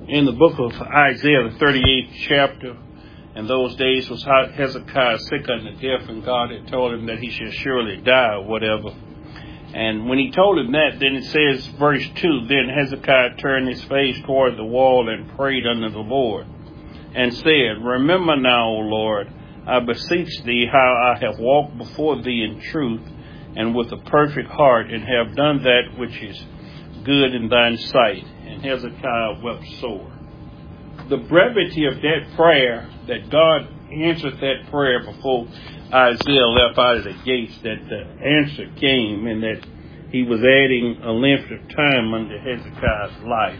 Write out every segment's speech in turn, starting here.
in the book of Isaiah, the 38th chapter. In those days was Hezekiah sick unto death, and God had told him that he should surely die or whatever. And when he told him that, then it says, verse 2, then Hezekiah turned his face toward the wall and prayed unto the Lord, and said, remember now, O Lord, I beseech thee how I have walked before thee in truth and with a perfect heart, and have done that which is good in thine sight. And Hezekiah wept sore. The brevity of that prayer, that God answered that prayer before Isaiah left out of the gates, that the answer came, and that he was adding a length of time unto Hezekiah's life,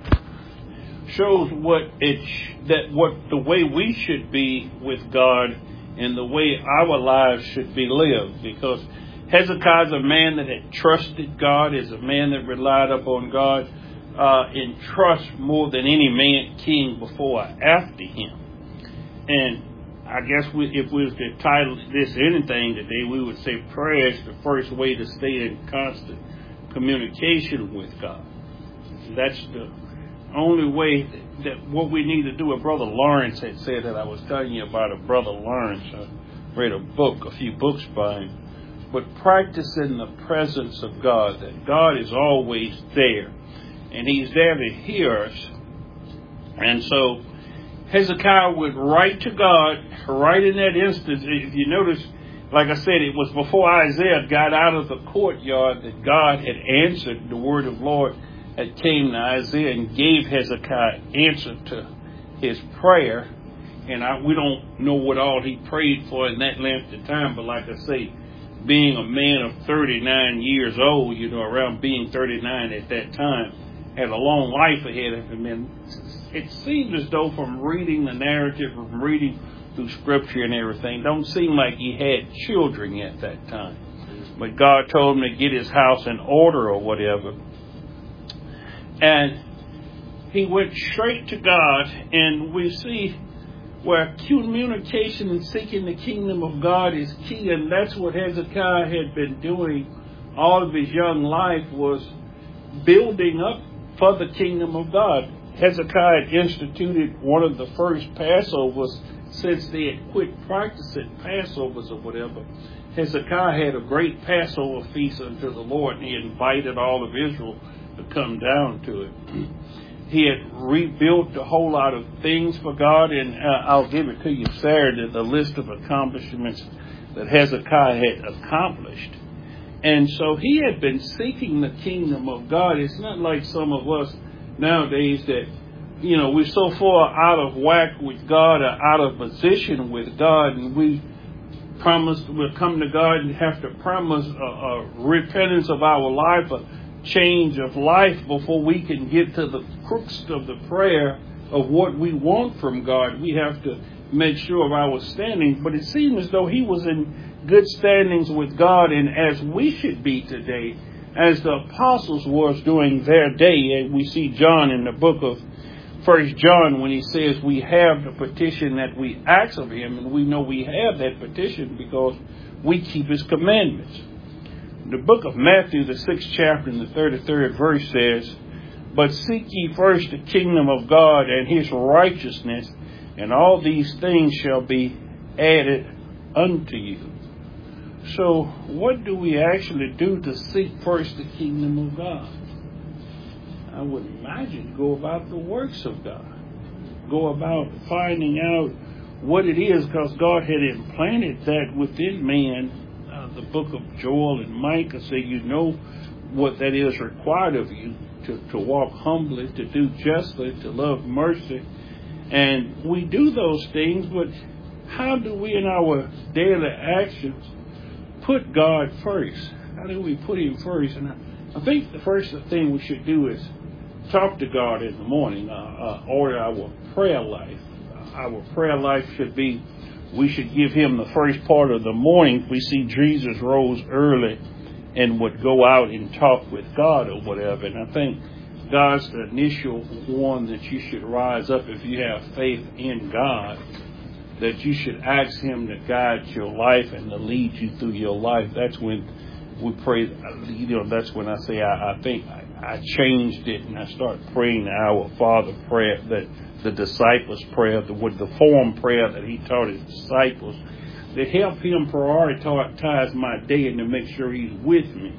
shows what the way we should be with God and the way our lives should be lived. Because Hezekiah is a man that had trusted God, is a man that relied upon God in trust more than any man king before or after him. And I guess if we was to title this anything today, we would say prayer is the first way to stay in constant communication with God. That's the only way that what we need to do. A Brother Lawrence had said that. I was telling you about a Brother Lawrence. I read a few books by him. But practice in the presence of God, that God is always there, and he's there to hear us. And so Hezekiah would write to God right in that instance. If you notice, like I said, it was before Isaiah got out of the courtyard that God had answered the word of Lord that came to Isaiah and gave Hezekiah answer to his prayer. And we don't know what all he prayed for in that length of time, but like I say, being a man of 39 years old, around being 39 at that time, had a long life ahead of him. And it seems as though from reading the narrative, from reading through scripture and everything, don't seem like he had children at that time. But God told him to get his house in order or whatever. And he went straight to God, and we see where communication and seeking the kingdom of God is key, and that's what Hezekiah had been doing all of his young life, was building up for the kingdom of God. Hezekiah had instituted one of the first Passovers since they had quit practicing Passovers or whatever. Hezekiah had a great Passover feast unto the Lord, and he invited all of Israel to come down to it. He had rebuilt a whole lot of things for God, and I'll give it to you Saturday, the list of accomplishments that Hezekiah had accomplished. And so he had been seeking the kingdom of God. It's not like some of us nowadays that, we're so far out of whack with God or out of position with God, and we'll come to God and have to promise a repentance of our life, a change of life before we can get to the crux of the prayer of what we want from God. We have to make sure of our standings. But it seems as though he was in good standings with God, and as we should be today, as the apostles was during their day. And we see John in the book of 1 John when he says we have the petition that we ask of him, and we know we have that petition because we keep his commandments. The book of Matthew, the 6th chapter and the 33rd verse says, but seek ye first the kingdom of God and his righteousness, and all these things shall be added unto you. So what do we actually do to seek first the kingdom of God? I would imagine go about the works of God. Go about finding out what it is, because God had implanted that within man. The book of Joel and Micah say what that is required of you, to walk humbly, to do justly, to love mercy. And we do those things, but how do we in our daily actions put God first? How do we put him first? And I think the first thing we should do is talk to God in the morning, order our prayer life. Our prayer life should be, we should give him the first part of the morning. We see Jesus rose early and would go out and talk with God or whatever. And I think God's the initial one that you should rise up if you have faith in God, that you should ask him to guide your life and to lead you through your life. That's when we pray. That's when I say I think I changed it and I started praying the Our Father prayer, that the disciples' prayer, with the form prayer that he taught his disciples, to help him prioritize my day and to make sure he's with me.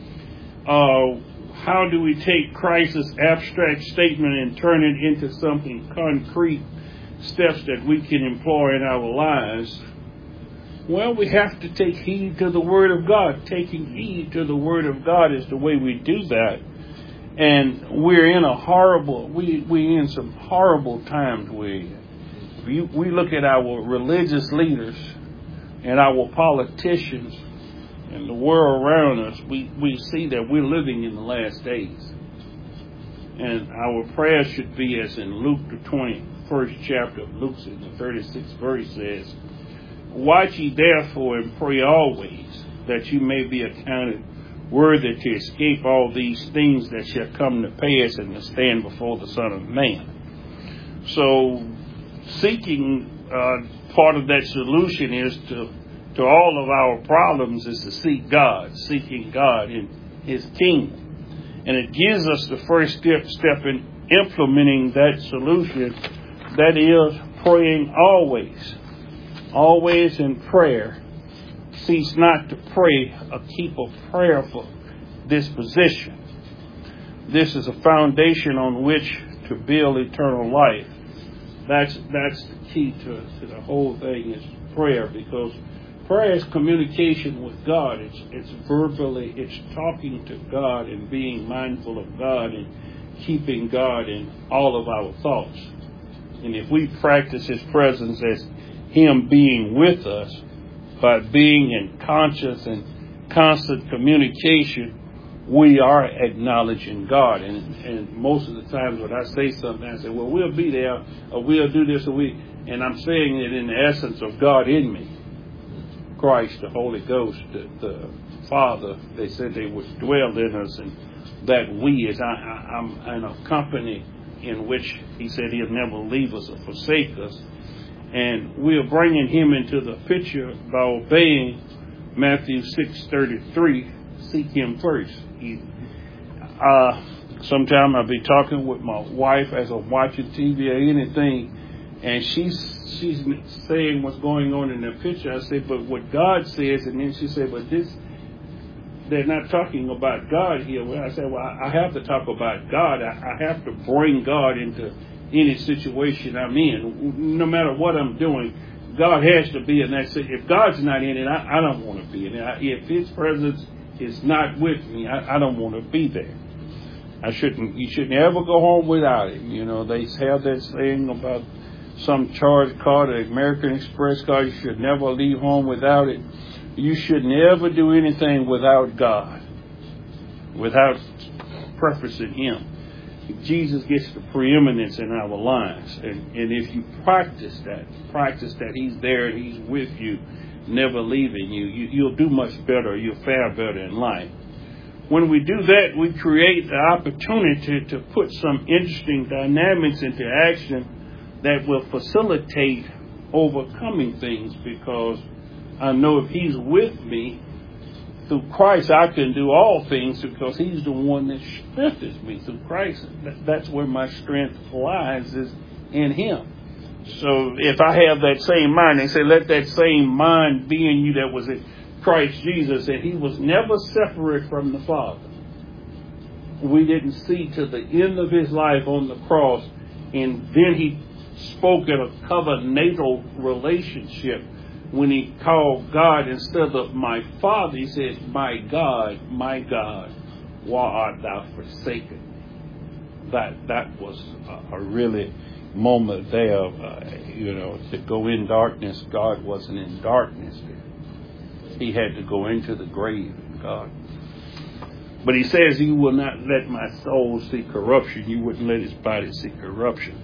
How do we take Christ's abstract statement and turn it into something concrete, steps that we can employ in our lives? Well, we have to take heed to the Word of God. Taking heed to the Word of God is the way we do that. And we're in some horrible times. We look at our religious leaders and our politicians and the world around us, we see that we're living in the last days. And our prayer should be, as in Luke, the 21st chapter of Luke, in the 36th verse says, "Watch ye therefore and pray always, that you may be accounted worthy to escape all these things that shall come to pass and to stand before the Son of Man." So seeking, part of that solution is to all of our problems is to seek God, seeking God in His kingdom. And it gives us the first step in implementing that solution, that is praying always. Always in prayer. Cease not to pray, keep a prayerful disposition. This is a foundation on which to build eternal life. That's the key to the whole thing, is prayer, because prayer is communication with God. It's verbally, it's talking to God and being mindful of God and keeping God in all of our thoughts. And if we practice His presence as Him being with us, by being in conscious and constant communication, we are acknowledging God. And most of the times when I say something, I say, well, we'll be there, or we'll do this, and I'm saying it in the essence of God in me. Christ, the Holy Ghost, the Father, they said they would dwell in us, and that we, as I'm in a company in which He said He'll never leave us or forsake us. And we are bringing Him into the picture by obeying Matthew 6:33, seek Him first. Sometime I'll be talking with my wife as I'm watching TV or anything, and she's saying what's going on in the picture. I say, but what God says, and then she said, but this, they're not talking about God here. Well, I said, well, I have to talk about God. I have to bring God into any situation I'm in. No matter what I'm doing, God has to be in that. If God's not in it, I don't want to be in it. If His presence is not with me, I don't want to be there. You shouldn't ever go home without it. You know, they have that saying about some charge card, an American Express card, you should never leave home without it. You should never do anything without God, without preferencing Him. Jesus gets the preeminence in our lives. And if you practice that He's there and He's with you, never leaving you, you'll do much better. You'll fare better in life. When we do that, we create the opportunity to put some interesting dynamics into action that will facilitate overcoming things, because I know if He's with me, through Christ, I can do all things, because He's the one that strengthens me. Through Christ, that's where my strength lies, is in Him. So if I have that same mind, they say, let that same mind be in you that was in Christ Jesus, and He was never separate from the Father. We didn't see to the end of His life on the cross, and then He spoke in a covenantal relationship. When He called God, instead of my Father, He said, my God, why art thou forsaken? That was a really moment there, to go in darkness. God wasn't in darkness there. He had to go into the grave, God. But He says, you will not let my soul see corruption. You wouldn't let His body see corruption.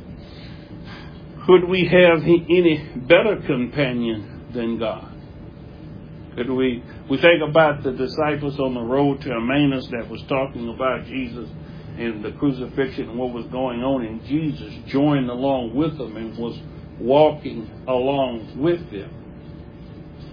Could we have any better companion than God? Could we think about the disciples on the road to Emmaus that was talking about Jesus and the crucifixion and what was going on, and Jesus joined along with them and was walking along with them.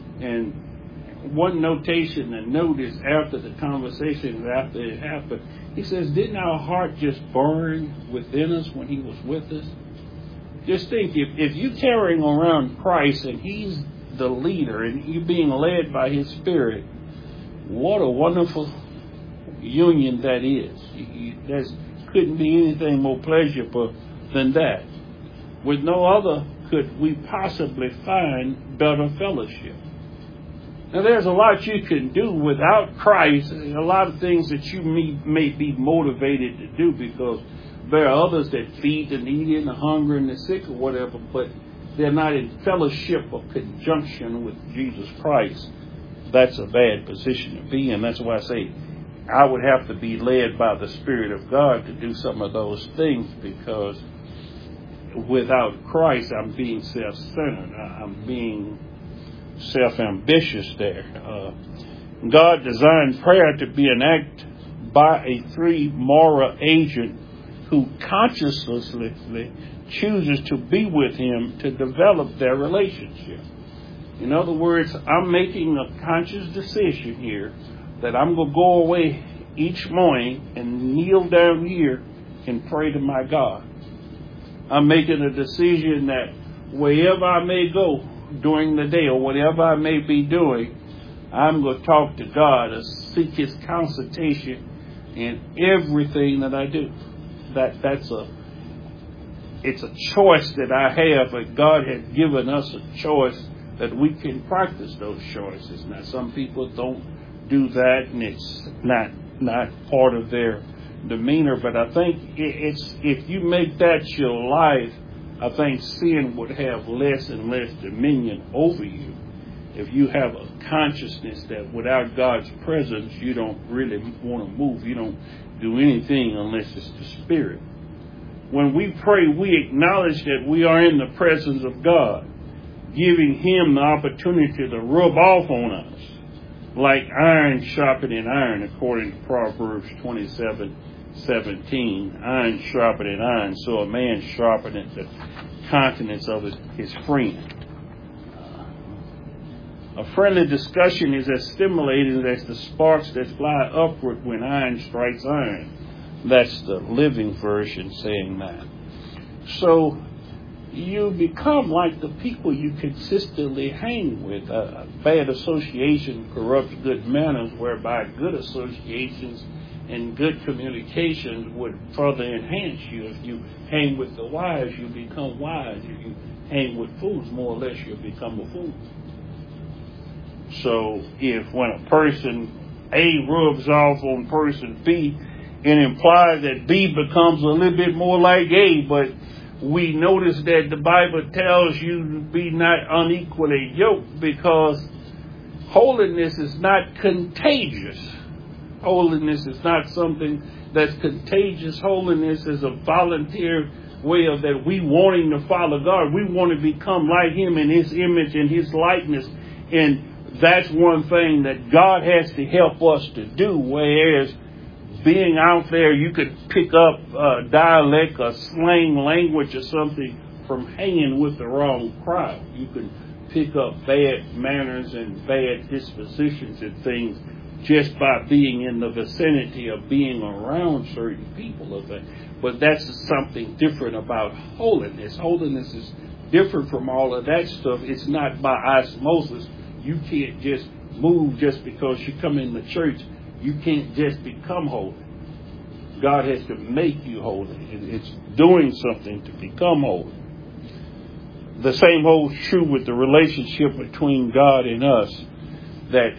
And one notation and notice after the conversation, after it happened, He says, didn't our heart just burn within us when he was with us? Just think, if you're carrying around Christ and he's the leader and you're being led by his Spirit, what a wonderful union that is. There couldn't be anything more pleasurable than that. With no other could we possibly find better fellowship. Now, there's a lot you can do without Christ, a lot of things that you may be motivated to do, because there are others that feed the needy and the hungry and the sick or whatever, but they're not in fellowship or conjunction with Jesus Christ. That's a bad position to be in. That's why I say I would have to be led by the Spirit of God to do some of those things, because without Christ, I'm being self-centered. I'm being self-ambitious there. God designed prayer to be an act by a free moral agent who consciously chooses to be with him to develop their relationship. In other words, I'm making a conscious decision here that I'm going to go away each morning and kneel down here and pray to my God. I'm making a decision that wherever I may go during the day or whatever I may be doing, I'm going to talk to God and seek his consultation in everything that I do. It's a choice that I have, but God has given us a choice that we can practice those choices. Now, some people don't do that, and it's not part of their demeanor, but I think if you make that your life, I think sin would have less and less dominion over you. If you have a consciousness that without God's presence, you don't really want to move. You don't do anything unless it's the Spirit. When we pray, we acknowledge that we are in the presence of God, giving him the opportunity to rub off on us, like iron sharpening iron, according to Proverbs 27:17. Iron sharpening iron, so a man sharpeneth the countenance of his friend. A friendly discussion is as stimulating as the sparks that fly upward when iron strikes iron. That's the Living Version saying that. So you become like the people you consistently hang with. Bad association corrupts good manners, whereby good associations and good communications would further enhance you. If you hang with the wise, you become wise. If you hang with fools, more or less, you'll become a fool. So if when a person A rubs off on person B, it implies that B becomes a little bit more like A, but we notice that the Bible tells you to be not unequally yoked, because holiness is not contagious. Holiness is not something that's contagious. Holiness is a volunteer way of that we wanting to follow God. We want to become like him in his image and his likeness. And that's one thing that God has to help us to do, whereas being out there, you could pick up dialect or slang language or something from hanging with the wrong crowd. You can pick up bad manners and bad dispositions and things just by being in the vicinity of being around certain people. But that's something different about holiness. Holiness is different from all of that stuff. It's not by osmosis. You can't just move just because you come in the church. You can't just become holy. God has to make you holy. It's doing something to become holy. The same holds true with the relationship between God and us, that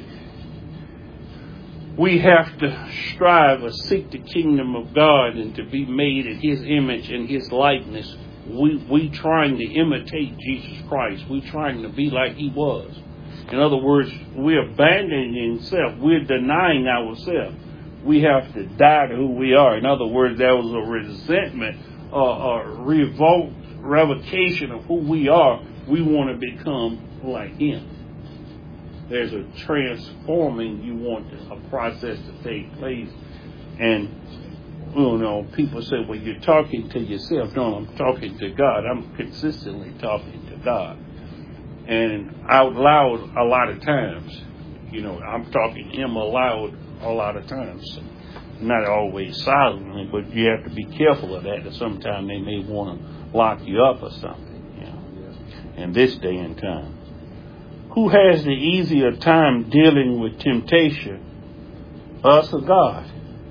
we have to strive or seek the kingdom of God and to be made in his image and his likeness. We trying to imitate Jesus Christ. We trying to be like he was. In other words, we're abandoning self. We're denying ourselves. We have to die to who we are. In other words, there was a resentment or revocation of who we are. We want to become like him. There's a transforming you want a process to take place. And, people say, well, you're talking to yourself. No, I'm talking to God. I'm consistently talking to God. And out loud a lot of times. I'm talking to him aloud a lot of times. not always silently, but you have to be careful of that. Sometimes they may want to lock you up or something, you know, in this day and time. Who has the easier time dealing with temptation, us or God?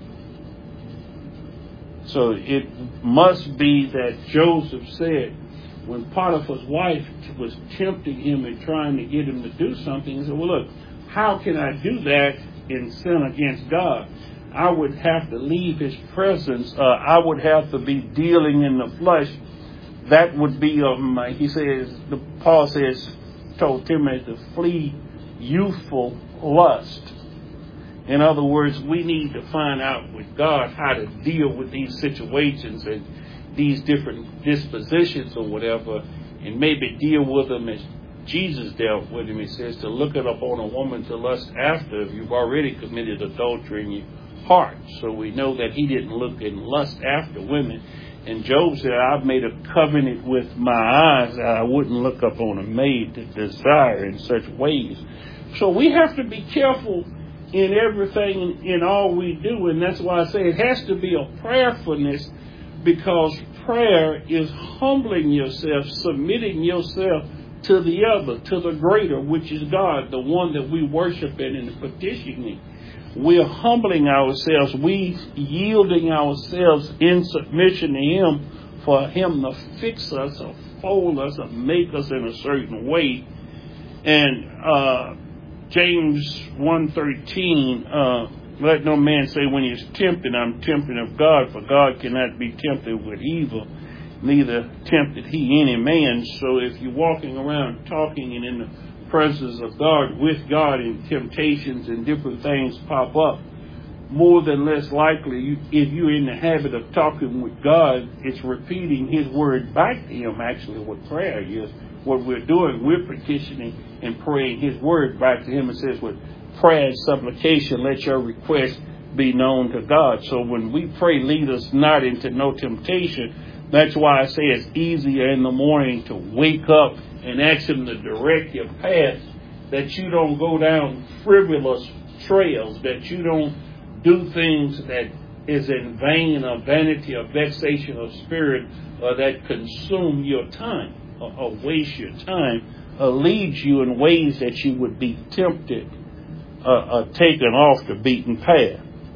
So it must be that Joseph said, when Potiphar's wife was tempting him and trying to get him to do something, he said, well, look, how can I do that and sin against God? I would have to leave his presence. I would have to be dealing in the flesh. That would be of my, he says, Paul says, told Timothy to flee youthful lust. In other words, we need to find out with God how to deal with these situations and these different dispositions or whatever, and maybe deal with them as Jesus dealt with him. He says to look it upon a woman to lust after if you've already committed adultery in your heart. So we know that he didn't look and lust after women. And Job said, I've made a covenant with my eyes that I wouldn't look upon a maid to desire in such ways. So we have to be careful in everything, in all we do. And that's why I say it has to be a prayerfulness, because prayer is humbling yourself, submitting yourself to the other, to the greater, which is God, the one that we worship and petitioning. We're humbling ourselves. We yielding ourselves in submission to him for him to fix us or fold us or make us in a certain way. And James 1:13, let no man say when he is tempted, I'm tempted of God, for God cannot be tempted with evil, neither tempted he any man. So if you're walking around talking and in the presence of God, with God, and temptations and different things pop up, more than less likely, if you're in the habit of talking with God, it's repeating his word back to him. Actually, what prayer is, what we're doing, we're petitioning and praying his word back to him. It says with prayer and supplication, let your request be known to God. So when we pray, lead us not into no temptation, that's why I say it's easier in the morning to wake up and ask him to direct your path, that you don't go down frivolous trails, that you don't do things that is in vain or vanity or vexation of spirit, or that consume your time or waste your time, or lead you in ways that you would be tempted or taken off the beaten path.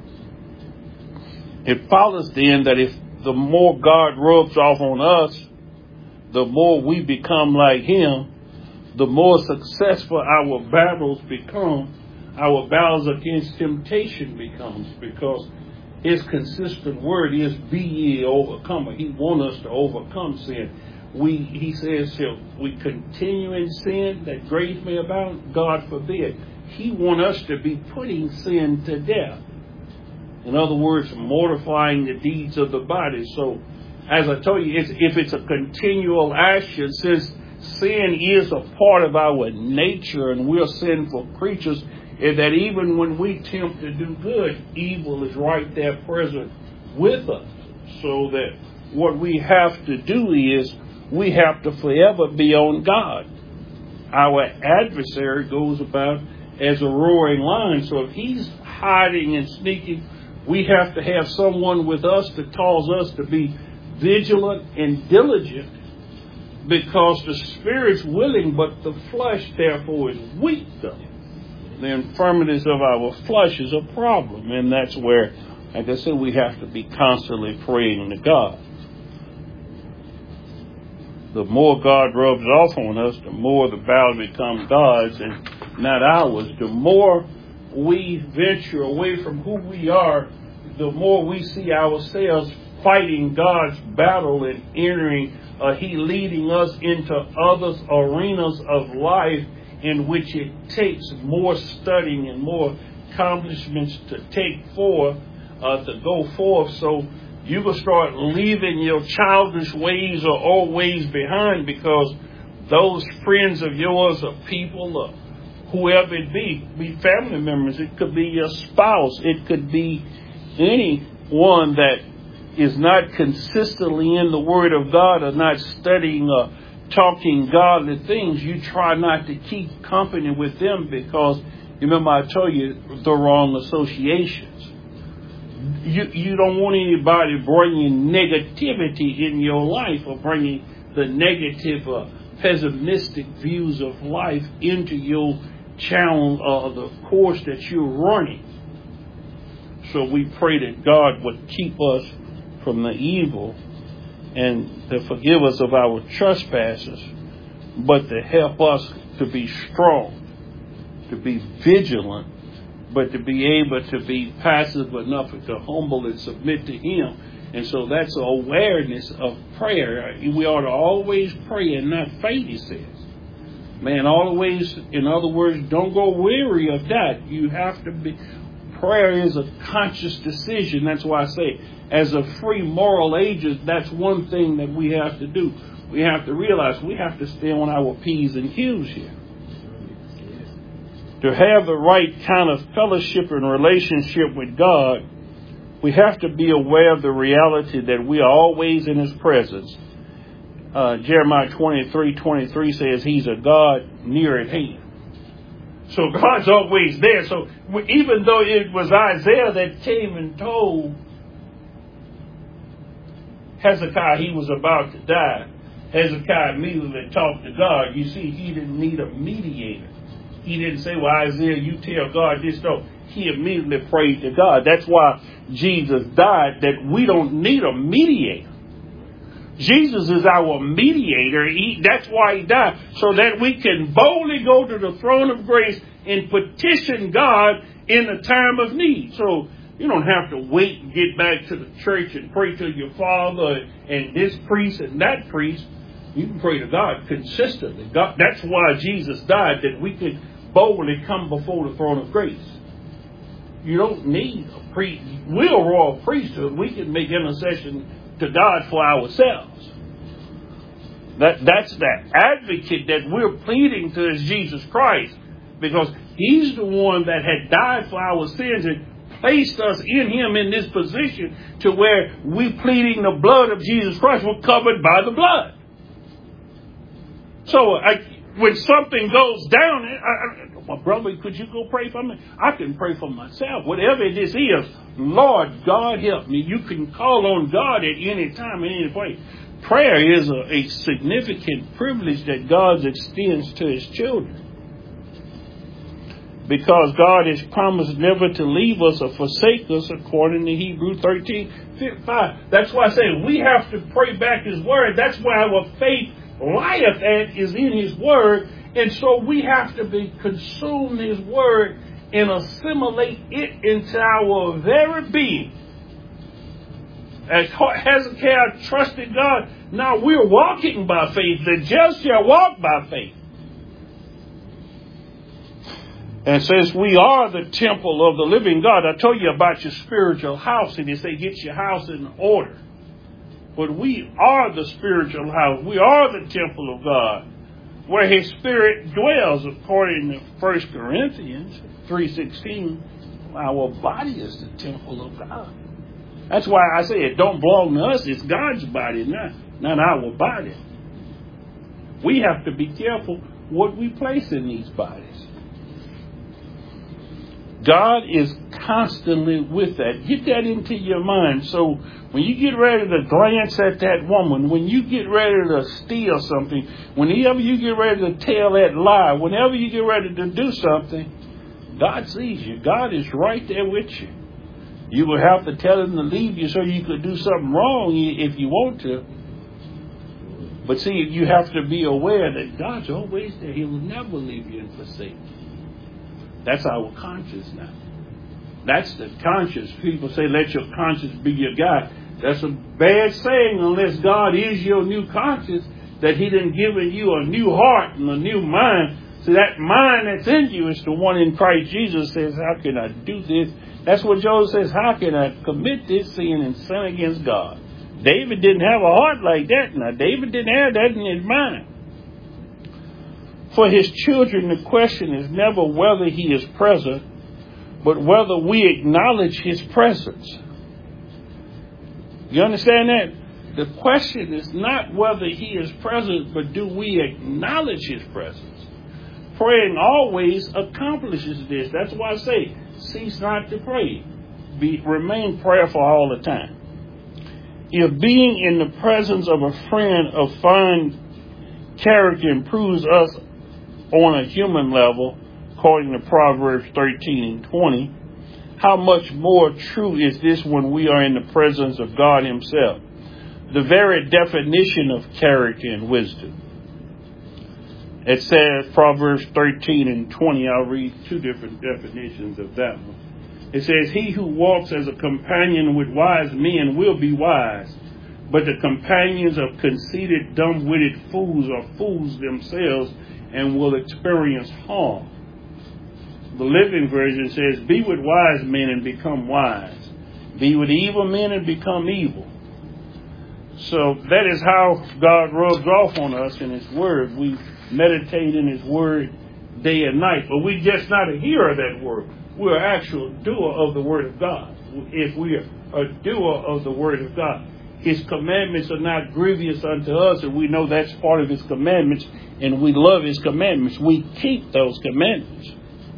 It follows then that if the more God rubs off on us, the more we become like him, the more successful our battles become, our battles against temptation becomes, because his consistent word is be ye overcomer. He wants us to overcome sin. He says, shall we continue in sin that grace may abound? God forbid. He wants us to be putting sin to death. In other words, mortifying the deeds of the body. So, as I told you, if it's a continual action, since sin is a part of our nature and we're sinful creatures, is that even when we attempt to do good, evil is right there present with us. So that what we have to do is we have to forever be on God. Our adversary goes about as a roaring lion. So if he's hiding and sneaking, we have to have someone with us that calls us to be vigilant and diligent, because the spirit's willing, but the flesh therefore is weak. Though the infirmities of our flesh is a problem, and that's where, like I said, we have to be constantly praying to God. The more God rubs off on us, the more the battle becomes God's and not ours. The more we venture away from who we are, the more we see ourselves fighting God's battle and entering, he leading us into other arenas of life in which it takes more studying and more accomplishments to go forth. So you will start leaving your childish ways or old ways behind, because those friends of yours or people or whoever it be family members, it could be your spouse, it could be anyone that is not consistently in the Word of God or not studying or talking godly things. You try not to keep company with them, because remember I told you the wrong associations. You don't want anybody bringing negativity in your life or bringing the negative pessimistic views of life into your channel or the course that you're running. So we pray that God would keep us from the evil and to forgive us of our trespasses, but to help us to be strong, to be vigilant, but to be able to be passive enough to humble and submit to Him. And so that's awareness of prayer. We ought to always pray and not faint, he says. Man, always, in other words, don't go weary of that. You have to be. Prayer is a conscious decision. That's why I say, as a free moral agent, that's one thing that we have to do. We have to realize we have to stay on our P's and Q's here. To have the right kind of fellowship and relationship with God, we have to be aware of the reality that we are always in His presence. Jeremiah 23:23 says He's a God near at hand. So God's always there. So even though it was Isaiah that came and told Hezekiah he was about to die, Hezekiah immediately talked to God. You see, he didn't need a mediator. He didn't say, well, Isaiah, you tell God this. No, he immediately prayed to God. That's why Jesus died, that we don't need a mediator. Jesus is our mediator. That's why He died, so that we can boldly go to the throne of grace and petition God in a time of need. So you don't have to wait and get back to the church and pray to your father and this priest and that priest. You can pray to God consistently. God, that's why Jesus died, that we could boldly come before the throne of grace. You don't need a priest. We're a royal priesthood. We can make intercession to God for ourselves. That's the advocate that we're pleading to is Jesus Christ, because He's the one that had died for our sins and placed us in Him in this position to where we pleading the blood of Jesus Christ. We're covered by the blood. So when something goes down, my brother, could you go pray for me? I can pray for myself. Whatever this is, Lord God help me. You can call on God at any time, in any place. Prayer is a significant privilege that God extends to His children. Because God has promised never to leave us or forsake us, according to Hebrews 13:5. That's why I say we have to pray back His word. That's why our faith lieth at is in His word. And so we have to be consumed His word and assimilate it into our very being. As Hezekiah trusted God, now we're walking by faith. The just shall walk by faith. And since we are the temple of the living God, I told you about your spiritual house, and they say get your house in order. But we are the spiritual house. We are the temple of God, where His Spirit dwells, according to 1 Corinthians 3:16. Our body is the temple of God. That's why I say it don't belong to us. It's God's body, not our body. We have to be careful what we place in these bodies. God is constantly with that. Get that into your mind. So when you get ready to glance at that woman, when you get ready to steal something, whenever you get ready to tell that lie, whenever you get ready to do something, God sees you. God is right there with you. You will have to tell Him to leave you so you could do something wrong if you want to. But see, you have to be aware that God's always there. He will never leave you and forsake you. That's our conscience now. That's the conscience. People say, let your conscience be your guide. That's a bad saying unless God is your new conscience, that He done given you a new heart and a new mind. So that mind that's in you is the one in Christ Jesus. Says, how can I do this? That's what Job says, how can I commit this sin and sin against God? David didn't have a heart like that. Now, David didn't have that in his mind. For His children, the question is never whether He is present, but whether we acknowledge His presence. You understand that? The question is not whether He is present, but do we acknowledge His presence? Praying always accomplishes this. That's why I say, cease not to pray. remain prayerful all the time. If being in the presence of a friend of fine character improves us on a human level, according to Proverbs 13:20, how much more true is this when we are in the presence of God himself, the very definition of character and wisdom. It says, Proverbs 13:20, I'll read two different definitions of that one. It says, he who walks as a companion with wise men will be wise, but the companions of conceited, dumb-witted fools are fools themselves and will experience harm. The Living Version says, be with wise men and become wise. Be with evil men and become evil. So that is how God rubs off on us in his word. We meditate in his word day and night, but we're just not a hearer of that word. We're an actual doer of the word of God. If we are a doer of the word of God, his commandments are not grievous unto us, and we know that's part of his commandments, and we love his commandments. We keep those commandments.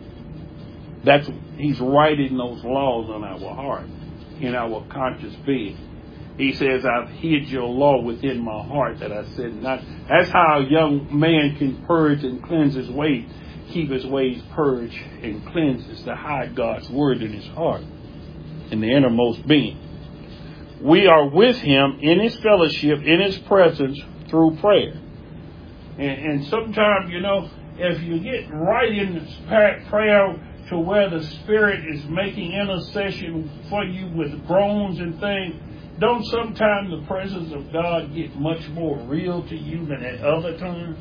He's writing those laws on our heart, in our conscious being. He says, I've hid your law within my heart that I sin not. That's how a young man can purge and cleanse his ways, keep his ways purged and cleansed, is to hide God's word in his heart, in the innermost being. We are with him in his fellowship, in his presence, through prayer. And sometimes, if you get right in the prayer to where the Spirit is making intercession for you with groans and things, don't sometimes the presence of God get much more real to you than at other times?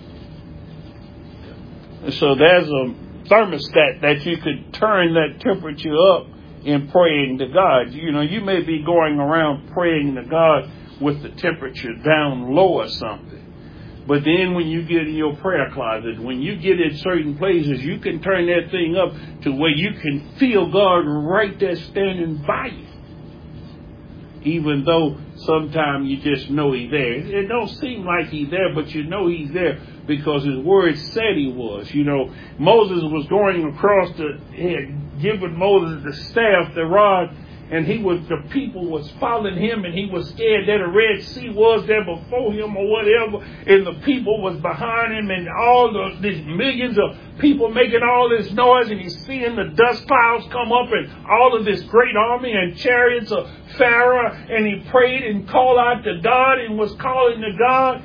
So there's a thermostat that you could turn that temperature up in praying to God. You may be going around praying to God with the temperature down low or something. But then when you get in your prayer closet, when you get in certain places, you can turn that thing up to where you can feel God right there standing by you. Even though sometimes you just know he's there. It don't seem like he's there, but you know he's there because his word said he was. Moses was going across he had given Moses the staff, the rod, and the people was following him, and he was scared that a Red Sea was there before him or whatever, and the people was behind him, and these millions of people making all this noise, and he's seeing the dust clouds come up, and all of this great army and chariots of Pharaoh, and he prayed and called out to God and was calling to God.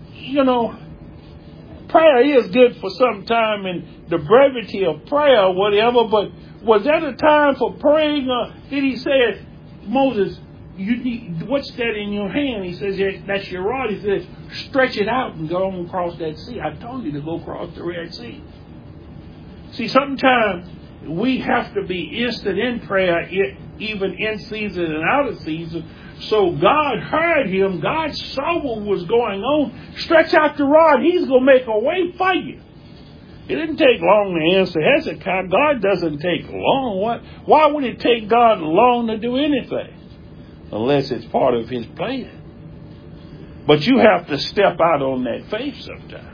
Prayer is good for some time, and the brevity of prayer or whatever, but was that a time for praying? Did he say, Moses, what's that in your hand? He says, that's your rod. He says, stretch it out and go on across that sea. I told you to go across the Red Sea. See, sometimes we have to be instant in prayer, even in season and out of season. So God heard him. God saw what was going on. Stretch out the rod. He's going to make a way for you. It didn't take long to answer Hezekiah. God doesn't take long. Why would it take God long to do anything? Unless it's part of his plan. But you have to step out on that faith sometimes.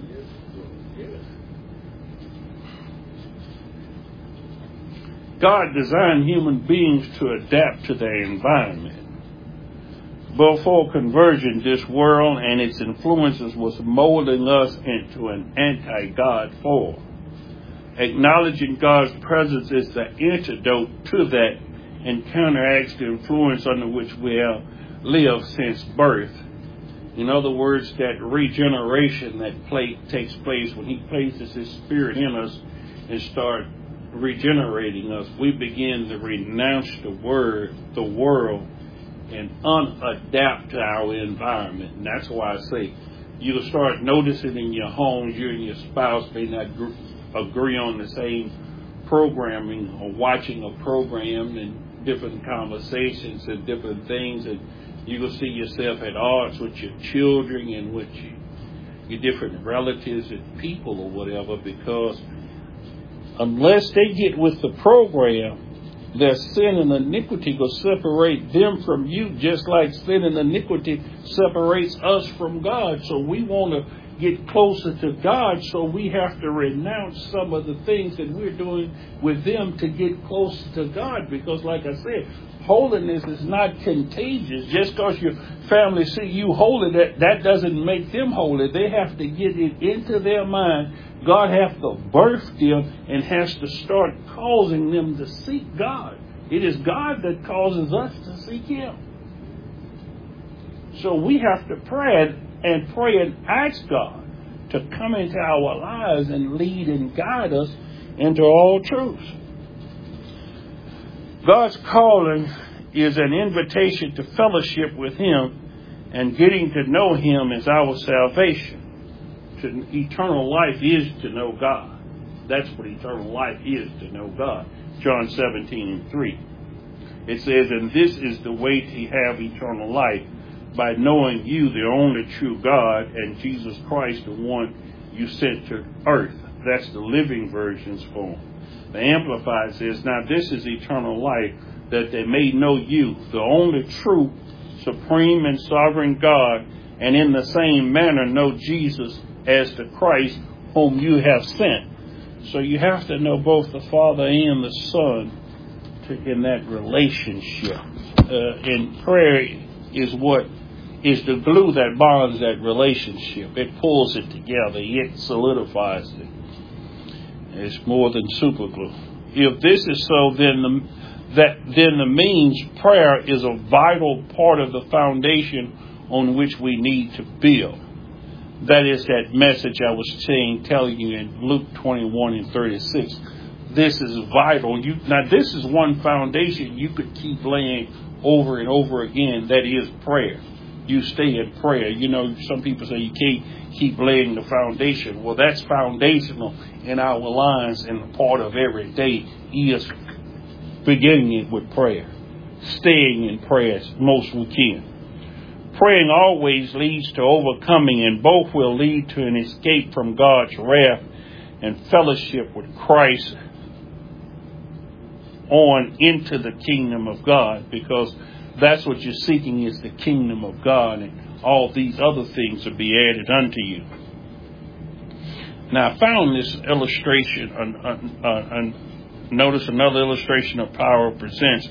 God designed human beings to adapt to their environment. Before conversion, this world and its influences was molding us into an anti-God form. Acknowledging God's presence is the antidote to that and counteracts the influence under which we have lived since birth. In other words, that regeneration that takes place when he places his Spirit in us and starts regenerating us, we begin to renounce the world, and unadapt to our environment. And that's why I say you'll start noticing in your homes, you and your spouse may not agree on the same programming or watching a program and different conversations and different things, and you will see yourself at odds with your children and with your different relatives and people or whatever, because unless they get with the program, Their sin and iniquity will separate them from you, just like sin and iniquity separates us from God. So we want to get closer to God, so we have to renounce some of the things that we're doing with them to get closer to God. Because like I said, holiness is not contagious. Just because your family see you holy, that doesn't make them holy. They have to get it into their mind. God has to birth them and has to start causing them to seek God. It is God that causes us to seek Him. So we have to pray and ask God to come into our lives and lead and guide us into all truth. God's calling is an invitation to fellowship with Him, and getting to know Him is our salvation. Eternal life is to know God. That's what eternal life is, to know God. John 17:3. It says, and this is the way to have eternal life, by knowing you, the only true God, and Jesus Christ, the one you sent to earth. That's the Living Version's form. The Amplified says, now this is eternal life, that they may know you, the only true, supreme, and sovereign God, and in the same manner know Jesus as the Christ whom you have sent. So you have to know both the Father and the Son in that relationship. And prayer is what is the glue that bonds that relationship. It pulls it together. It solidifies it. It's more than super glue. If this is so, then the means prayer is a vital part of the foundation on which we need to build. That is that message I was telling you in Luke 21:36. This is vital. Now, this is one foundation you could keep laying over and over again. That is prayer. You stay in prayer. You know, some people say you can't keep laying the foundation. Well, that's foundational in our lives, and part of every day is beginning it with prayer. Staying in prayer as most we can. Praying always leads to overcoming, and both will lead to an escape from God's wrath and fellowship with Christ on into the kingdom of God, because that's what you're seeking, is the kingdom of God, and all these other things will be added unto you. Now, I found this illustration, notice another illustration of Power Presents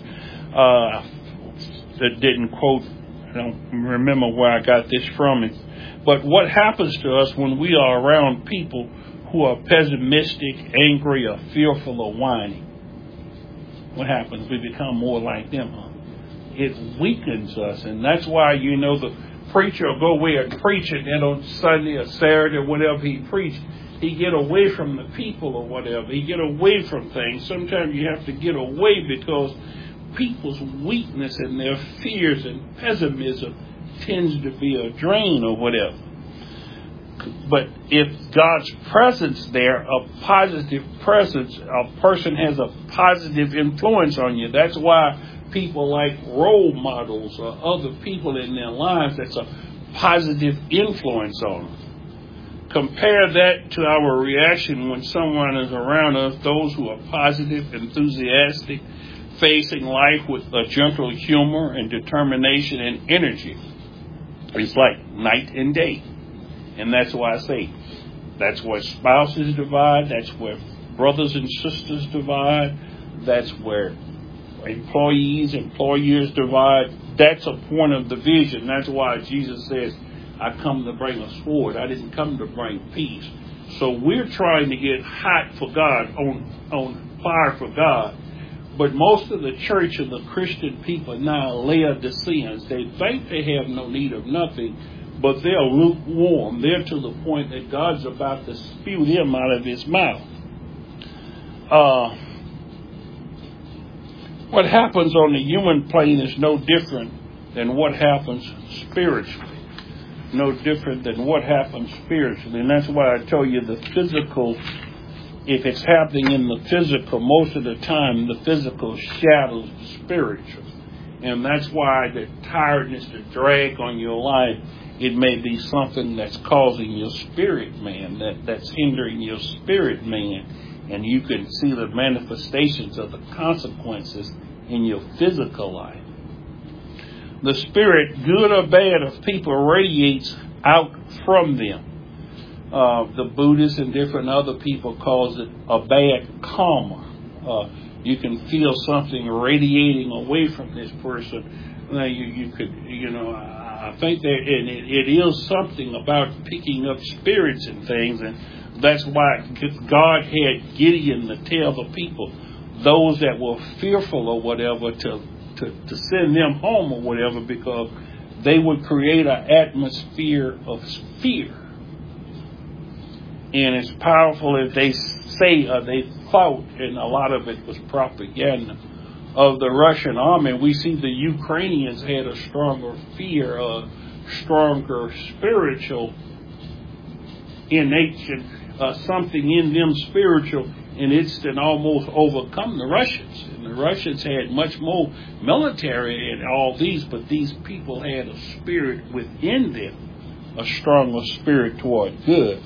that didn't quote, I don't remember where I got this from. But what happens to us when we are around people who are pessimistic, angry, or fearful, or whining? What happens? We become more like them. It weakens us, and that's why, you know, the preacher will go away and preach, and then on Sunday or Saturday or whatever he preached, he get away from the people or whatever. He get away from things. Sometimes you have to get away because people's weakness and their fears and pessimism tends to be a drain or whatever. But if God's presence there, a positive presence, a person has a positive influence on you. That's why people like role models or other people in their lives, that's a positive influence on them. Compare that to our reaction when someone is around us, those who are positive, enthusiastic, facing life with a gentle humor and determination and energy. It's like night and day. And that's why I say, that's where spouses divide, that's where brothers and sisters divide, that's where employers divide. That's a point of division. That's why Jesus says, I come to bring a sword. I didn't come to bring peace. So we're trying to get hot for God, on fire for God. But most of the church and the Christian people now are Laodiceans. They think they have no need of nothing, but they're lukewarm. They're to the point that God's about to spew them out of His mouth. What happens on the human plane is no different than what happens spiritually. No different than what happens spiritually. And that's why I tell you the physical, if it's happening in the physical, most of the time the physical shadows the spiritual. And that's why the tiredness, the drag on your life, it may be something that's causing your spirit man, that's hindering your spirit man. And you can see the manifestations of the consequences in your physical life. The spirit, good or bad, of people radiates out from them. The Buddhists and different other people calls it a bad karma. You can feel something radiating away from this person. Now you could, I think that it is something about picking up spirits and things, and that's why God had Gideon to tell the people, those that were fearful or whatever, to send them home or whatever, because they would create an atmosphere of fear. And it's powerful if they say they thought, and a lot of it was propaganda of the Russian army. We see the Ukrainians had a stronger fear, a stronger spiritual innate, something in them spiritual, and it's then almost overcome the Russians. And the Russians had much more military and all these, but these people had a spirit within them, a stronger spirit toward good.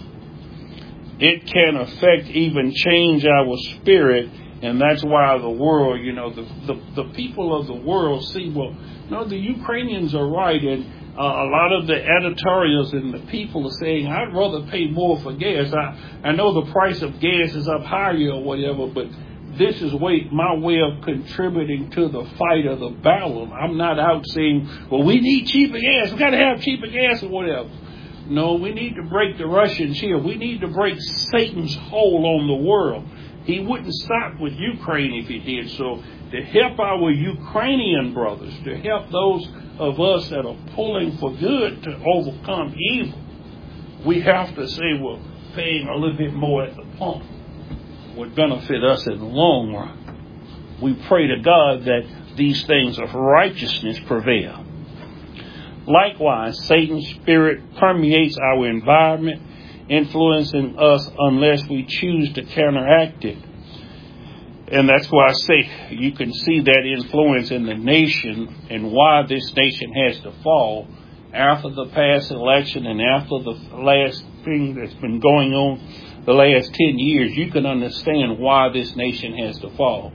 It can affect, even change our spirit, and that's why the world, the people of the world see, well, no, the Ukrainians are right, and a lot of the editorials and the people are saying, I'd rather pay more for gas. I know the price of gas is up higher or whatever, but this is my way of contributing to the fight of the battle. I'm not out saying, well, we need cheaper gas. We got to have cheaper gas or whatever. No, we need to break the Russians here. We need to break Satan's hold on the world. He wouldn't stop with Ukraine if he did. So to help our Ukrainian brothers, to help those of us that are pulling for good to overcome evil, we have to say, well, paying a little bit more at the pump would benefit us in the long run. We pray to God that these things of righteousness prevail. Likewise, Satan's spirit permeates our environment, influencing us unless we choose to counteract it. And that's why I say you can see that influence in the nation and why this nation has to fall after the past election and after the last thing that's been going on the last 10 years. You can understand why this nation has to fall.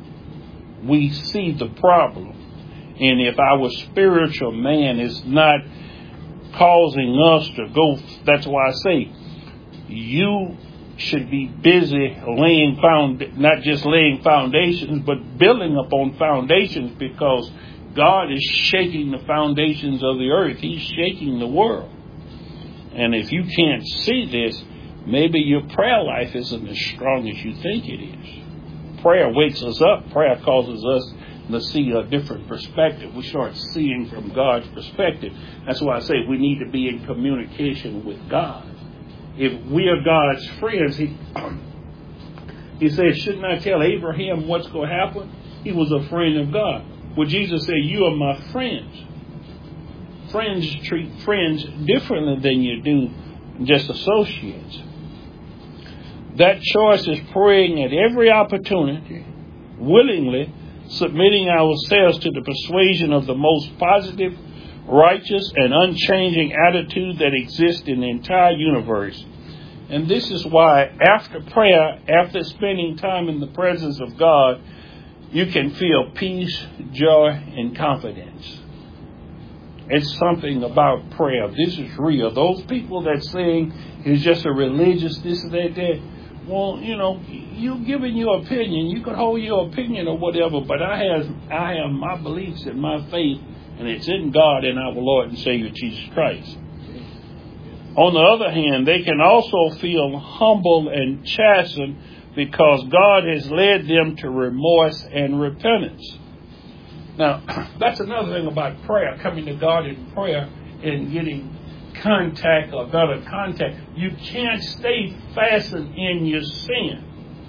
We see the problem. And if our spiritual man is not causing us to go, that's why I say you should be busy not just laying foundations, but building upon foundations, because God is shaking the foundations of the earth. He's shaking the world. And if you can't see this, maybe your prayer life isn't as strong as you think it is. Prayer wakes us up. Prayer causes us to see a different perspective. We start seeing from God's perspective. That's why I say we need to be in communication with God. If we are God's friends, he said, shouldn't I tell Abraham what's going to happen? He was a friend of God. Well, Jesus said, you are my friends. Friends treat friends differently than you do just associates. That choice is praying at every opportunity, willingly submitting ourselves to the persuasion of the most positive, righteous, and unchanging attitude that exists in the entire universe. And this is why after prayer, after spending time in the presence of God, you can feel peace, joy, and confidence. It's something about prayer. This is real. Those people that saying it's just a religious this, that, well, you giving your opinion. You can hold your opinion or whatever, but I have my beliefs and my faith, and it's in God and our Lord and Savior Jesus Christ. On the other hand, they can also feel humble and chastened because God has led them to remorse and repentance. Now, that's another thing about prayer, coming to God in prayer and getting contact or better contact. You can't stay fastened in your sin.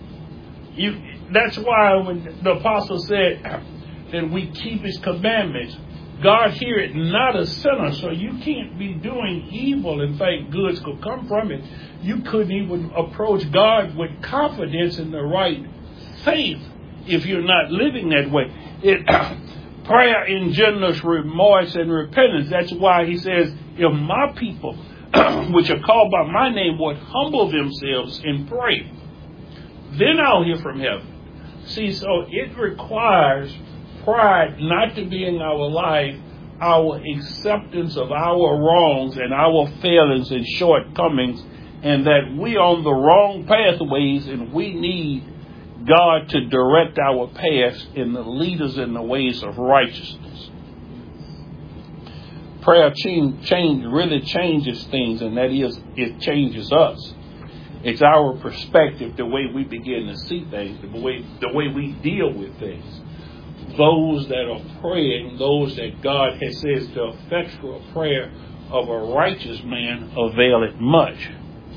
That's why when the apostle said that we keep his commandments, God heareth not a sinner, so you can't be doing evil and think goods could come from it. You couldn't even approach God with confidence in the right faith if you're not living that way. Prayer engenders remorse and repentance. That's why he says, if my people, which are called by my name, would humble themselves and pray. Then I'll hear from heaven. See, so it requires pride not to be in our life, our acceptance of our wrongs and our failings and shortcomings, and that we on the wrong pathways and we need God to direct our paths and to lead us in the ways of righteousness. Prayer really changes things, and that is, it changes us. It's our perspective, the way we begin to see things, the way we deal with things. Those that are praying, those that God has says the effectual prayer of a righteous man availeth much.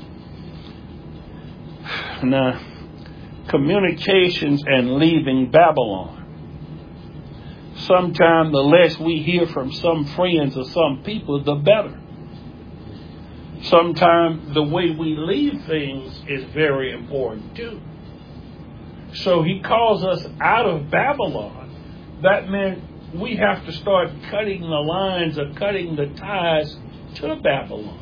Now, communications and leaving Babylon. Sometimes the less we hear from some friends or some people, the better. Sometimes the way we leave things is very important too. So he calls us out of Babylon. That meant we have to start cutting the lines or cutting the ties to Babylon.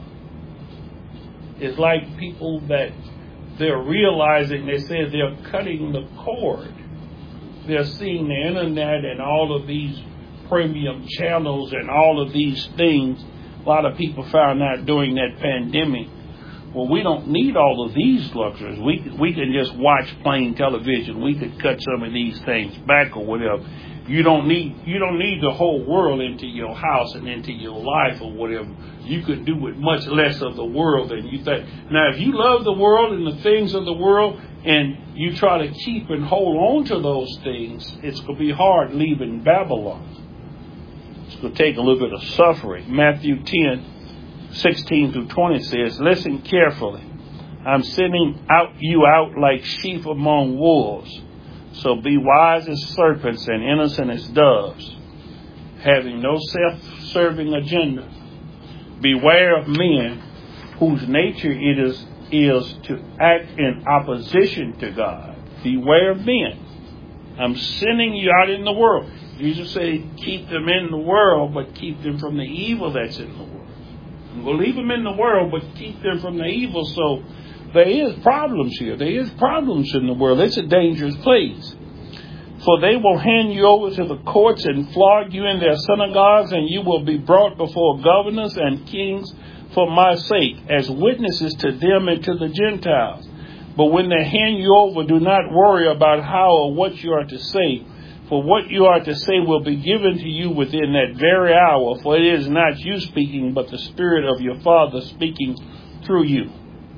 It's like people that they're realizing, they say they're cutting the cord. They're seeing the internet and all of these premium channels and all of these things. A lot of people found out during that pandemic, well, we don't need all of these luxuries. We can just watch plain television. We could cut some of these things back or whatever. You don't need the whole world into your house and into your life or whatever. You could do with much less of the world than you think. Now, if you love the world and the things of the world and you try to keep and hold on to those things, it's going to be hard leaving Babylon. It's going to take a little bit of suffering. Matthew 10:16 through 20 says, listen carefully. I'm sending you out like sheep among wolves. So be wise as serpents and innocent as doves, having no self-serving agenda. Beware of men whose nature it is to act in opposition to God. Beware of men. I'm sending you out in the world. Jesus said, keep them in the world, but keep them from the evil that's in the world. We'll leave them in the world, but keep them from the evil. So there is problems here. There is problems in the world. It's a dangerous place. For they will hand you over to the courts and flog you in their synagogues, and you will be brought before governors and kings for my sake, as witnesses to them and to the Gentiles. But when they hand you over, do not worry about how or what you are to say, for what you are to say will be given to you within that very hour, for it is not you speaking, but the Spirit of your Father speaking through you.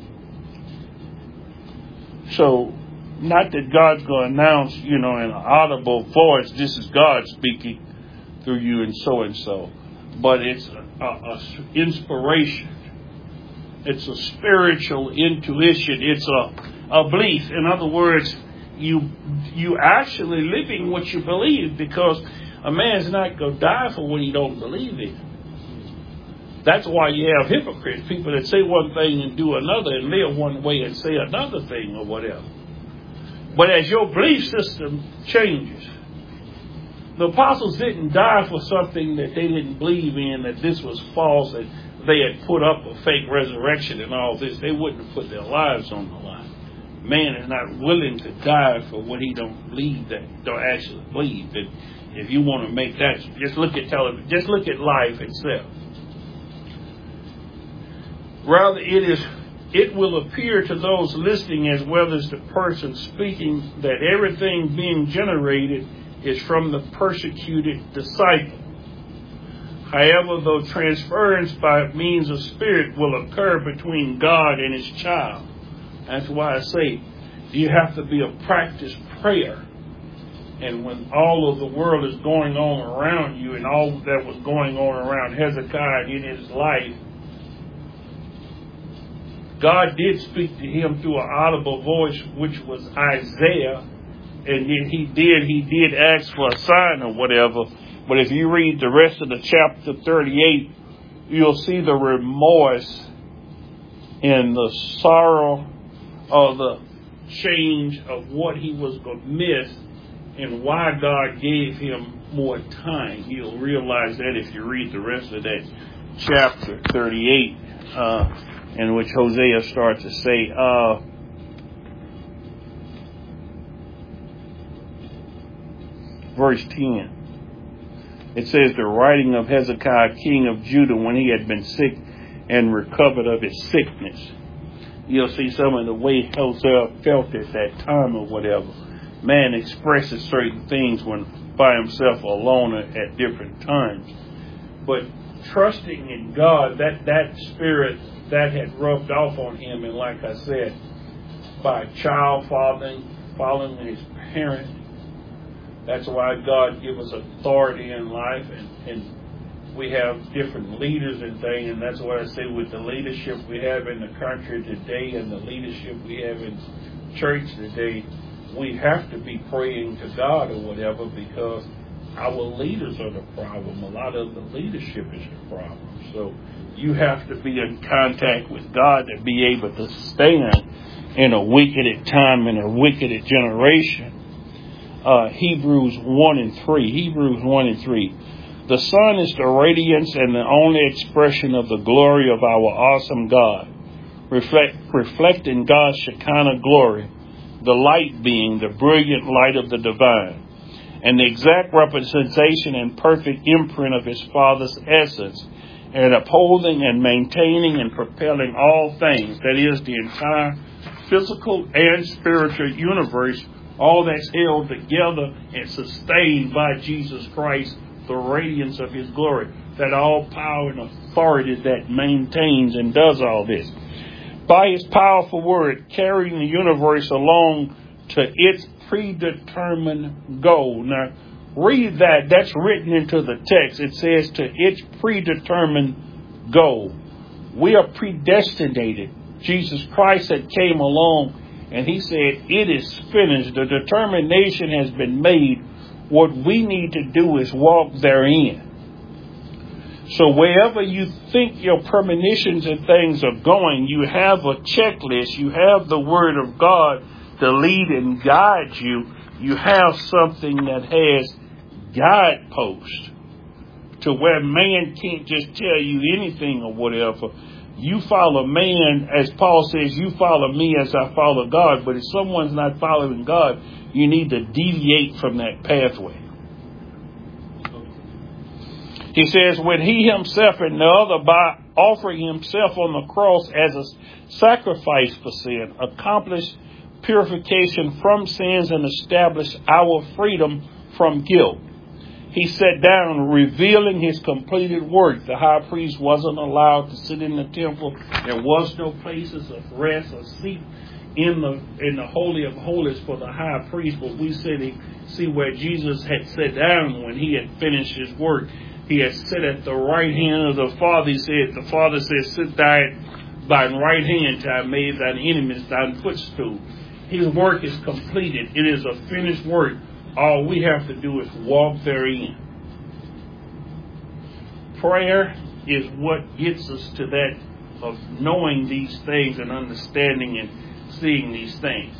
So, not that God's going to announce, in an audible voice, this is God speaking through you and so, but it's a inspiration. It's a spiritual intuition. It's a belief. In other words, you actually living what you believe, because a man's not going to die for what he don't believe in. That's why you have hypocrites, people that say one thing and do another, and live one way and say another thing or whatever. But as your belief system changes, the apostles didn't die for something that they didn't believe in, that this was false, that they had put up a fake resurrection and all this. They wouldn't have put their lives on the line. Man is not willing to die for what he don't believe, that don't actually believe. And if you want to make that, just look at television, just look at life itself. Rather, it will appear to those listening as well as the person speaking that everything being generated is from the persecuted disciple. However, though transference by means of spirit will occur between God and his child. That's why I say you have to be a practiced prayer. And when all of the world is going on around you, and all that was going on around Hezekiah in his life, God did speak to him through an audible voice, which was Isaiah. And he did ask for a sign or whatever. But if you read the rest of the chapter 38, you'll see the remorse and the sorrow of the change of what he was going to miss and why God gave him more time. You'll realize that if you read the rest of that chapter 38, in which Hosea starts to say, verse 10. It says, the writing of Hezekiah, king of Judah, when he had been sick and recovered of his sickness. You'll see some of the way Hosea felt at that time or whatever. Man expresses certain things when by himself or alone at different times. But trusting in God, that spirit that had rubbed off on him, and like I said, by a child following his parent. That's why God gives us authority in life, and we have different leaders and things, and that's what I say with the leadership we have in the country today and the leadership we have in church today, we have to be praying to God or whatever, because our leaders are the problem. A lot of the leadership is the problem. So you have to be in contact with God to be able to stand in a wicked time, in a wicked generation. Hebrews 1 and 3. The sun is the radiance and the only expression of the glory of our awesome God, reflecting God's Shekinah glory, the light being the brilliant light of the divine, and the exact representation and perfect imprint of his Father's essence, and upholding and maintaining and propelling all things, that is, the entire physical and spiritual universe, all that's held together and sustained by Jesus Christ, the radiance of his glory, that all power and authority that maintains and does all this. By his powerful word, carrying the universe along to its predetermined goal. Now, read that. That's written into the text. It says to its predetermined goal. We are predestinated. Jesus Christ had came along and he said, it is finished. The determination has been made. What we need to do is walk therein. So wherever you think your premonitions and things are going, you have a checklist. You have the Word of God to lead and guide you. You have something that has guideposts to where man can't just tell you anything or whatever. You follow man, as Paul says, you follow me as I follow God. But if someone's not following God, you need to deviate from that pathway. He says, when he himself and the other, by offering himself on the cross as a sacrifice for sin, accomplished purification from sins and established our freedom from guilt. He sat down, revealing his completed work. The high priest wasn't allowed to sit in the temple. There was no places of rest or seat in the Holy of Holies for the high priest. But we see where Jesus had sat down when he had finished his work. He had sat at the right hand of the Father. The Father said, sit thine right hand till I made thine enemies thine footstool. His work is completed. It is a finished work. All we have to do is walk therein. Prayer is what gets us to that of knowing these things and understanding and seeing these things.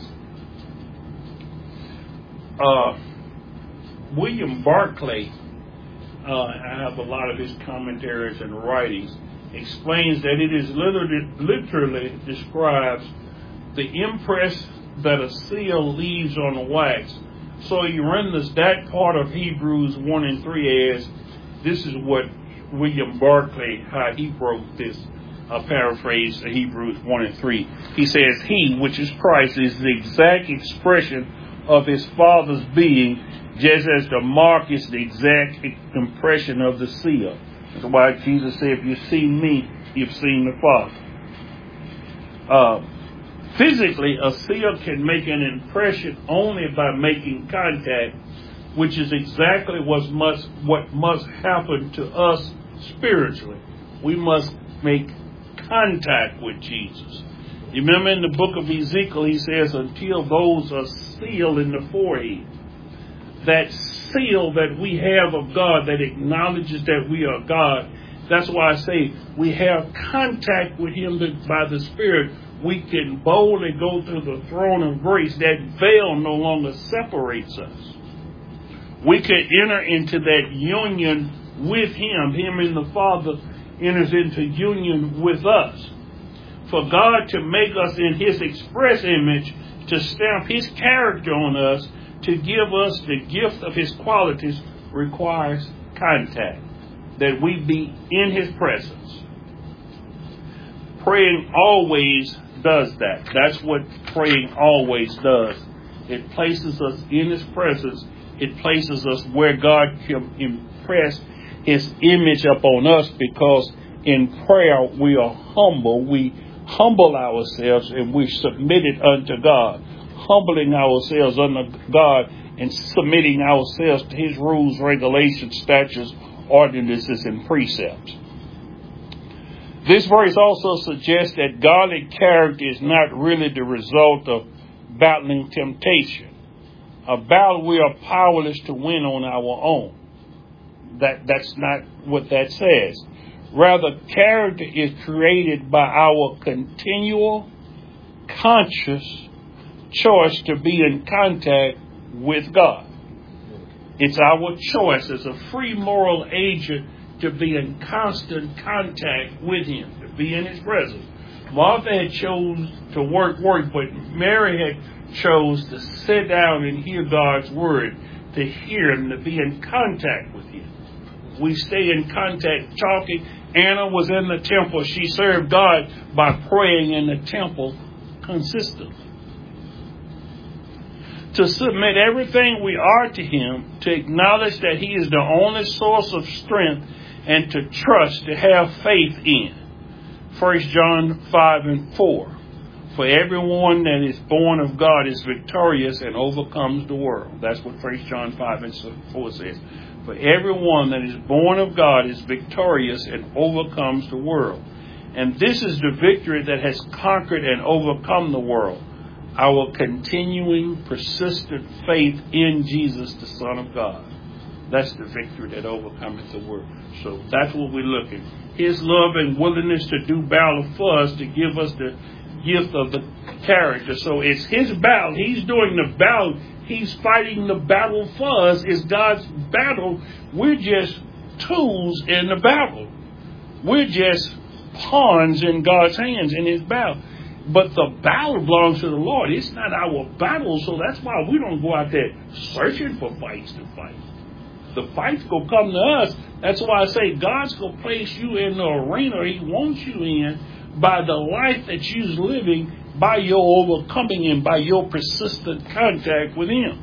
William Barclay, I have a lot of his commentaries and writings, explains that it is literally describes the impress that a seal leaves on wax. So he renders that part of Hebrews 1 and 3 as, this is what William Barclay, how he wrote this, paraphrase Hebrews 1 and 3. He says, he, which is Christ, is the exact expression of his Father's being, just as the mark is the exact impression of the seal. That's why Jesus said, if you've seen me, you've seen the Father. Physically, a seal can make an impression only by making contact, which is exactly what must happen to us spiritually. We must make contact with Jesus. You remember in the book of Ezekiel, he says, until those are sealed in the forehead. That seal that we have of God that acknowledges that we are God. That's why I say we have contact with him by the Spirit. We can boldly go through the throne of grace. That veil no longer separates us. We can enter into that union with him. Him and the Father enters into union with us. For God to make us in his express image, to stamp his character on us, to give us the gift of his qualities requires contact, that we be in his presence. Praying always does that. That's what praying always does. It places us in his presence. It places us where God can impress his image upon us, because in prayer we are humble. We humble ourselves and we submit it unto God. Humbling ourselves under God and submitting ourselves to his rules, regulations, statutes, ordinances, and precepts. This verse also suggests that godly character is not really the result of battling temptation. A battle we are powerless to win on our own. That's not what that says. Rather, character is created by our continual, conscious choice to be in contact with God. It's our choice as a free moral agent to be in constant contact with him, to be in his presence. Martha had chose to work, but Mary had chose to sit down and hear God's word, to hear him, to be in contact with him. We stay in contact, talking. Anna was in the temple. She served God by praying in the temple consistently. To submit everything we are to him, to acknowledge that he is the only source of strength, and to trust, to have faith in. 1 John 5:4. For everyone that is born of God is victorious and overcomes the world. That's what 1 John 5:4 says. For everyone that is born of God is victorious and overcomes the world. And this is the victory that has conquered and overcome the world. Our continuing, persistent faith in Jesus, the Son of God. That's the victory that overcometh the world. So that's what we're looking. His love and willingness to do battle for us, to give us the gift of the character. So it's his battle. He's doing the battle. He's fighting the battle for us. It's God's battle. We're just tools in the battle. We're just pawns in God's hands in his battle. But the battle belongs to the Lord. It's not our battle, so that's why we don't go out there searching for fights to fight. The fights will come to us. That's why I say God's going to place you in the arena he wants you in by the life that you're living, by your overcoming and by your persistent contact with him.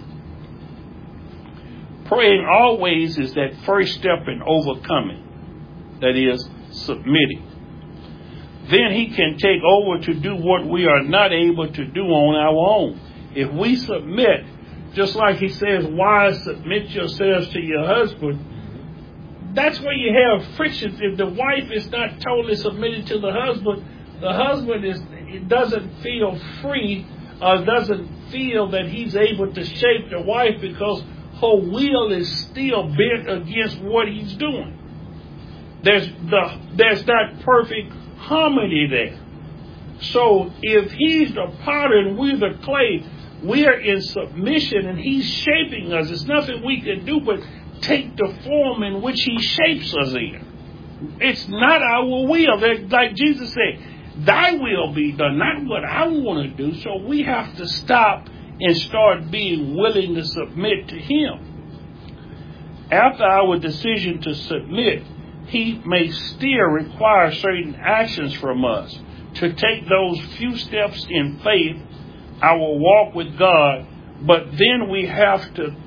Praying always is that first step in overcoming. That is, submitting. Then he can take over to do what we are not able to do on our own. If we submit, just like he says, wives, submit yourselves to your husband. That's where you have frictions. If the wife is not totally submitted to the husband doesn't feel free, or doesn't feel that he's able to shape the wife, because her will is still bent against what he's doing. There's not perfect harmony there. So if he's the potter and we're the clay, we are in submission and he's shaping us. There's nothing we can do but take the form in which he shapes us in. It's not our will. Like Jesus said, thy will be done, not what I want to do. So we have to stop and start being willing to submit to him. After our decision to submit, he may still require certain actions from us to take those few steps in faith, our walk with God, but then we have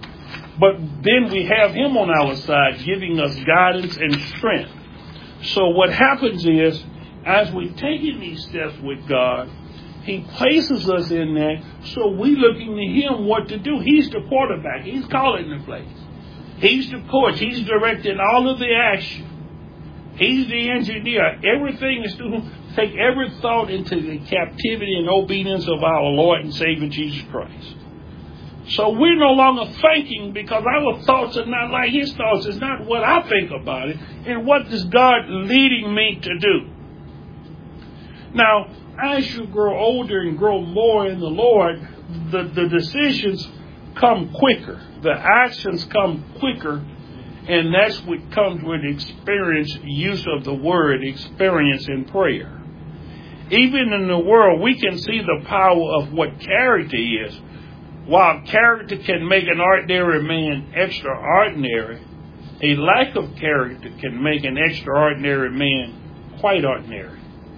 him on our side giving us guidance and strength. So what happens is, as we're taking these steps with God, he places us in there, so we're looking to him what to do. He's the quarterback. He's calling the plays. He's the coach. He's directing all of the action. He's the engineer. Everything is to take every thought into the captivity and obedience of our Lord and Savior Jesus Christ. So we're no longer thinking, because our thoughts are not like his thoughts. It's not what I think about it. And what is God leading me to do? Now, as you grow older and grow more in the Lord, the decisions come quicker. The actions come quicker. And that's what comes with experience, use of the word, experience in prayer. Even in the world, we can see the power of what character is. While character can make an ordinary man extraordinary, a lack of character can make an extraordinary man quite ordinary.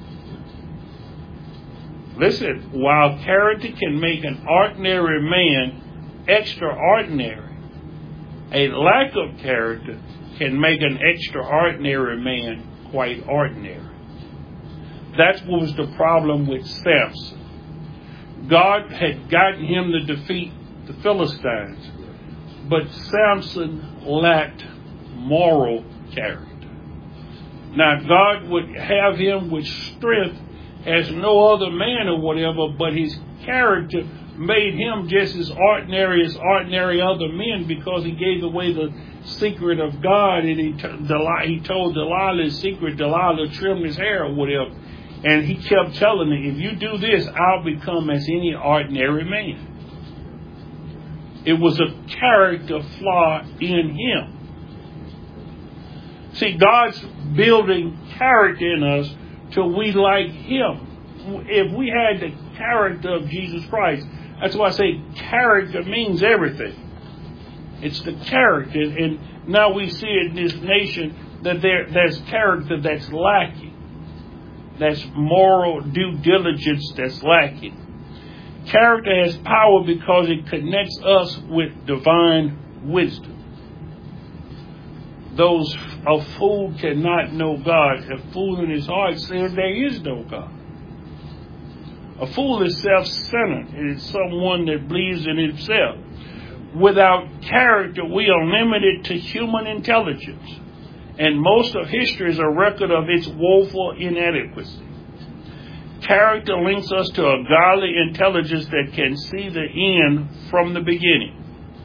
Listen, while character can make an ordinary man extraordinary, a lack of character can make an extraordinary man quite ordinary. That was the problem with Samson. God had gotten him to defeat the Philistines, but Samson lacked moral character. Now, God would have him with strength as no other man or whatever, but his character made him just as ordinary other men, because he gave away the secret of God, and he told Delilah's secret. Delilah trimmed his hair or whatever, and he kept telling her, if you do this, I'll become as any ordinary man. It was a character flaw in him. See, God's building character in us till we like him. If we had the character of Jesus Christ, that's why I say character means everything. It's the character, and now we see in this nation that there's character that's lacking. That's moral due diligence that's lacking. Character has power because it connects us with divine wisdom. A fool cannot know God. A fool in his heart says there is no God. A fool is self-centered. It is someone that believes in himself. Without character, we are limited to human intelligence. And most of history is a record of its woeful inadequacy. Character links us to a godly intelligence that can see the end from the beginning.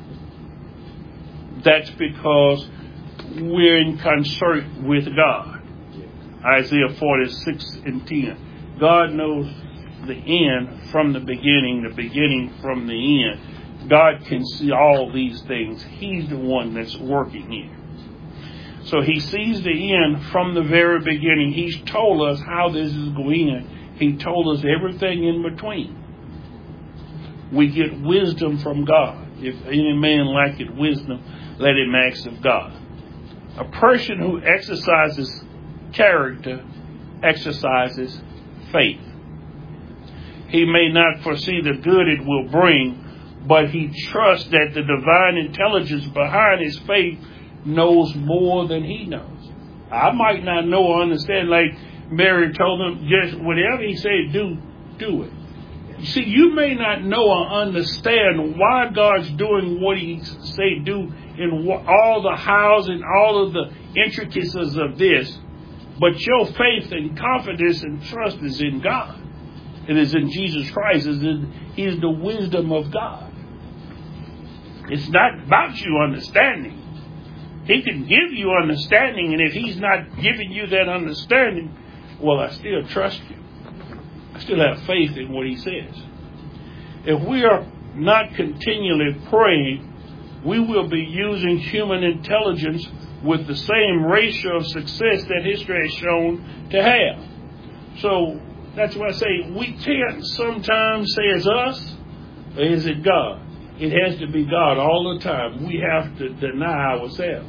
That's because we're in concert with God. Isaiah 46:10. God knows the end from the beginning from the end. God can see all these things. He's the one that's working here. So he sees the end from the very beginning. He's told us how this is going to end. He told us everything in between. We get wisdom from God. If any man lacketh wisdom, let him ask of God. A person who exercises character exercises faith. He may not foresee the good it will bring, but he trusts that the divine intelligence behind his faith knows more than he knows. I might not know or understand, like Mary told him, just whatever he said, do it. You see, you may not know or understand why God's doing what he say do in all the hows and all of the intricacies of this, but your faith and confidence and trust is in God. It is in Jesus Christ. He is the wisdom of God. It's not about you understanding. He can give you understanding, and if he's not giving you that understanding, well, I still trust you. I still have faith in what he says. If we are not continually praying, we will be using human intelligence with the same ratio of success that history has shown to have. So that's why I say we can't sometimes say it's us or is it God. It has to be God all the time. We have to deny ourselves.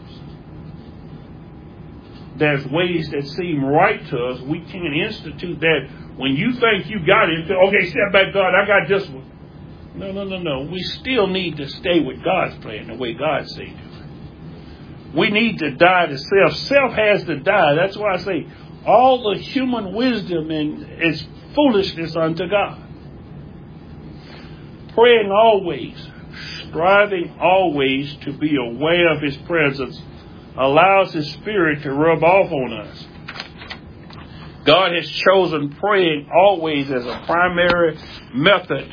There's ways that seem right to us. We can't institute that. When you think you got it, okay, step back, God, I got this one. No. We still need to stay with God's plan, the way God said to it. We need to die to self. Self has to die. That's why I say all the human wisdom is foolishness unto God. Praying always, striving always to be aware of his presence, allows his spirit to rub off on us. God has chosen praying always as a primary method.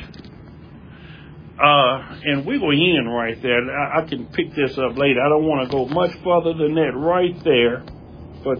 And we're going to end right there. I can pick this up later. I don't want to go much further than that right there.